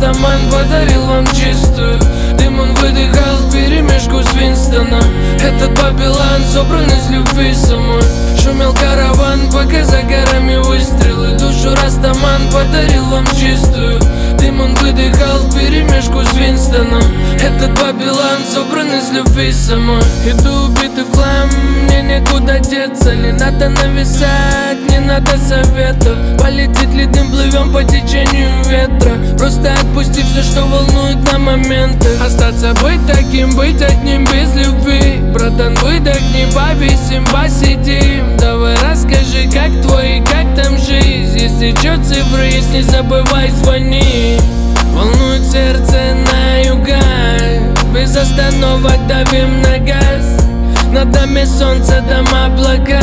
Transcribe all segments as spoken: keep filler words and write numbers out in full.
Растаман подарил вам чистую. Дым он выдыхал вперемешку с Винстоном. Этот Бабилан собран из любви самой. Шумел караван, пока за горами выстрелы. Душу Растаман подарил вам чистую. Дым он выдыхал вперемешку с Винстоном. Этот Бабилан собран из любви самой. Иду убитый в хлам, мне некуда деться. Не надо нависать, не надо советов. Полетит ли дым, плывем по течению ветра. Просто отпусти все, что волнует на моменты. Остаться быть таким, быть одним без любви. Братан, выдохни, повисим, посидим. Давай расскажи, как твой, как там жизнь. Если чё цифры есть, не забывай звони. Волнует сердце на юга, без остановок давим на газ. Над нами солнце, там облака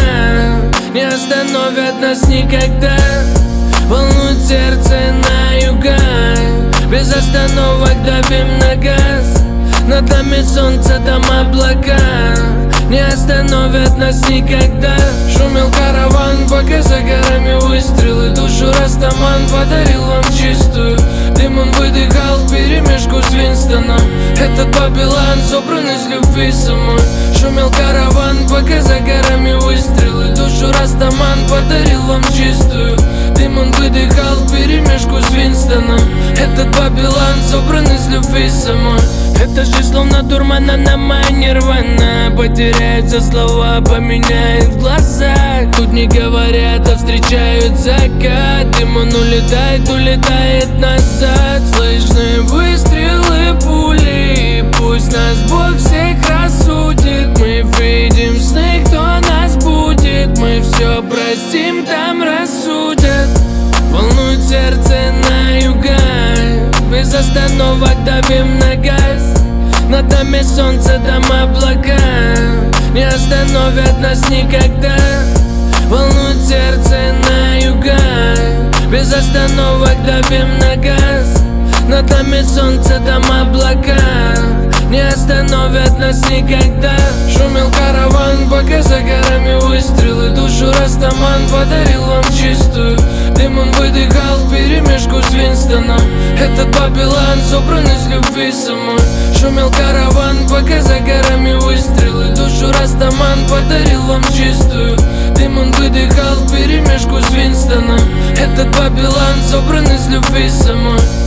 не остановят нас никогда. Волнует сердце на юга, без остановок давим на газ. Над нами солнце, там облака не остановят нас никогда. Шумел караван, пока за горами выстрелы. Душу Растаман подарил вам чистую. Дым он выдыхал вперемешку с Винстоном. Этот Бабилан собран из любви самой. Шумел караван, пока за горами выстрелы. Душу Растаман подарил вам чистую. Дым он выдыхал вперемешку с Винстоном. Этот Бабилан собран из любви самой. Это же словно дурмана на моя нирвана. Потеряются слова, поменяет в глазах. Тут не говорят, а встречают закат. Дым он улетает, улетает назад. Слышны выстрелы, пули. Пусть нас Бог всех рассудит. Мы видим сны, кто нас будет. Мы все простим, там рассудят. Волнует сердце на юга, без остановок давим на газ. Над нами солнце, там облака не остановят нас никогда. Волнует сердце на юга, без остановок давим на газ. Над нами солнце, там облака не остановят нас никогда. Шумел караван, пока за горами выстрелы. Душу Растаман подарил вам чистую. Дым он выдыхал вперемешку с Винстоном. Этот Бабилан собран из любви самой. Шумел караван, пока за горами выстрелы. Душу Растаман подарил вам чистую. Дым он выдыхал вперемешку с Винстоном. Этот Бабилан собран из любви самой.